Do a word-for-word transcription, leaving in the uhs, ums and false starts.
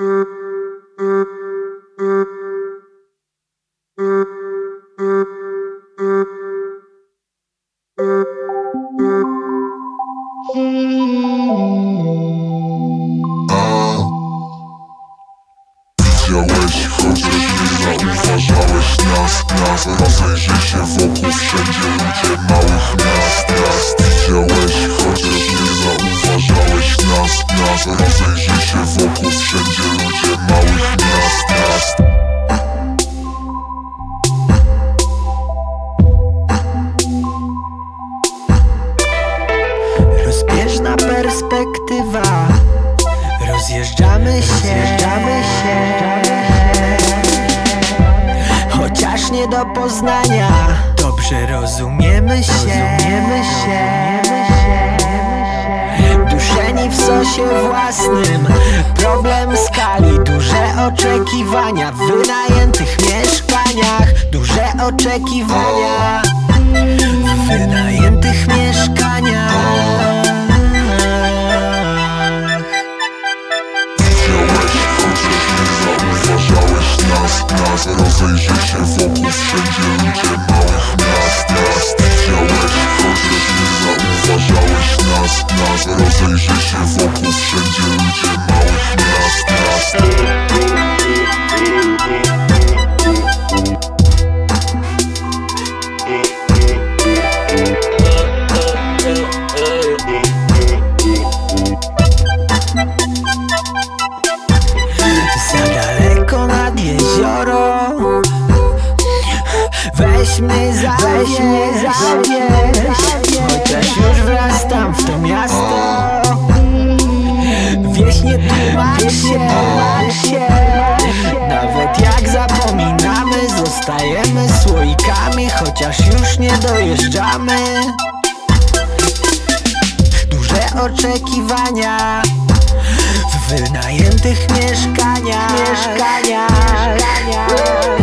Widziałeś, chociaż nie zauważałeś nas, nas. Rozejrzyj się wokół, wszędzie ludzie małych miast, miast. Widziałeś, chociaż nie zauważałeś nas, nas. Rozejrzyj się wokół, wszędzie ludzie małych miast, miast. Rozbieżna perspektywa. Rozjeżdżamy się, rozjeżdżamy się, chociaż nie do poznania. Dobrze rozumiemy się, rozumiemy się, duszeni w sosie własnym. Problem skali, duże oczekiwania w wynajętych mieszkaniach. Duże oczekiwania w wynajętych mieszkaniach. Rozejrzyj się wokół, wszędzie ludzie małych miast, miast. Widziałeś, chociaż nie zauważałeś nas, nas. Rozejrzyj się wokół, wszędzie ludzie małych miast, miast. Za daleko nad jezioro, weź mnie zawieź, chociaż już wrastam w to miasto. Wieś nie tłumacz się, nawet jak zapominamy. Zostajemy słoikami, chociaż już nie dojeżdżamy. Duże oczekiwania w wynajętych mieszkaniach, mieszkaniach.